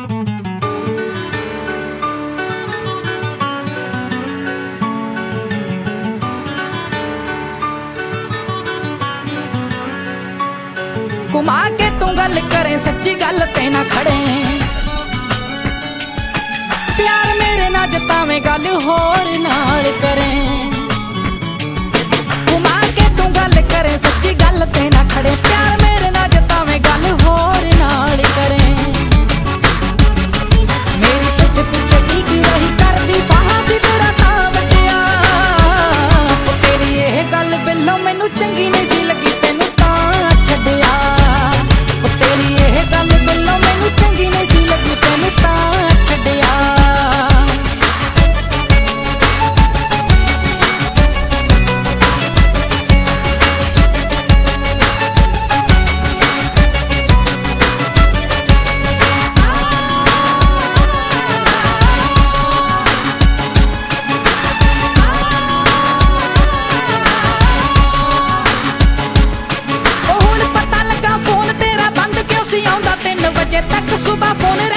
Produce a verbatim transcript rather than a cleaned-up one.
घुमा के तू गल करे सच्ची गल ते ना खड़े, प्यार मेरे ना जतावे गल होर नाल करे। घुमा के तू गल करे सच्ची गल ते ना खड़े, प्यार मेरे ना जतावे गल होर नाल करे। मेरी पिठ पिछे की की रही करदी फांसी तेरा तां वटिया, तेरी यह गल बिल्लो मैनू चंगी नहीं सी लगी तैनू तां छड्डिया। तेरी यह गल बिल्लो मैनू चंगी नहीं सी लगी तैनू तां छड्डिया। आउंदा तीन बजे तक सुबह फोन